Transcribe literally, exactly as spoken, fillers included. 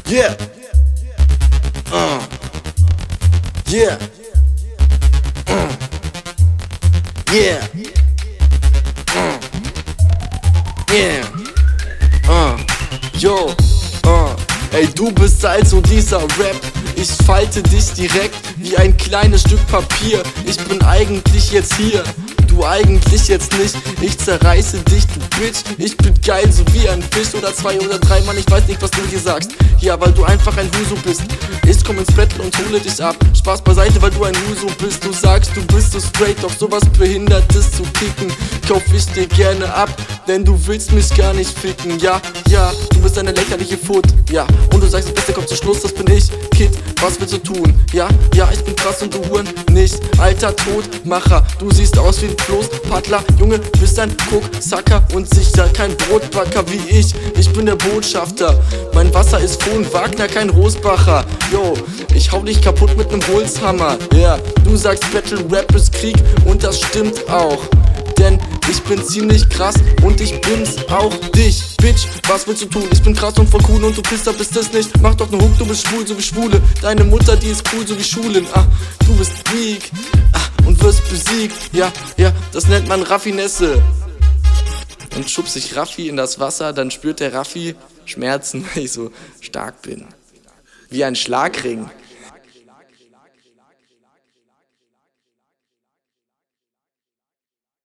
Yeah. Uh. Yeah. Uh. Yeah. Uh. Yeah. Uh. Yo. Uh. Ey, du bist also dieser Rap. Ich falte dich direkt wie ein kleines Stück Papier. Ich bin eigentlich jetzt hier, du eigentlich jetzt nicht. Ich zerreiße dich, du Bitch. Ich bin geil, so wie ein Fisch oder zwei oder drei, Mann, ich weiß nicht, was du hier sagst. Ja, weil du einfach ein Huso bist. Ich komm ins Battle und hole dich ab. Spaß beiseite, weil du ein Huso bist. Du sagst, du bist so straight, doch sowas Behindertes zu kicken kauf ich dir gerne ab, denn du willst mich gar nicht ficken. Ja, ja, du bist eine lächerliche Foot. Ja, und du sagst, das Beste kommt zum Schluss, das bin ich. Kid, was willst du tun? Ja, ja, ich bin krass und du Huren nicht. Alter Todmacher, du siehst aus wie ein Floßpaddler. Junge, bist ein Cook-Sucker und sicher kein Brotbacker wie ich. Ich bin der Botschafter, mein Wasser ist von Wagner, kein Rosbacher. Yo, ich hau dich kaputt mit nem Holzhammer. Ja, du sagst Battle Rap ist Krieg und das stimmt auch. Denn ich bin ziemlich krass und ich bin's auch dich. Bitch, was willst du tun? Ich bin krass und voll cool und du Pisser bist es nicht. Mach doch ne Hook, du bist schwul, so wie Schwule. Deine Mutter, die ist cool, so wie Schulen. Ah, du bist weak ah, und wirst besiegt. Ja, ja, das nennt man Raffinesse. Und schubst sich Raffi in das Wasser, dann spürt der Raffi Schmerzen, weil ich so stark bin. Wie ein Schlagring.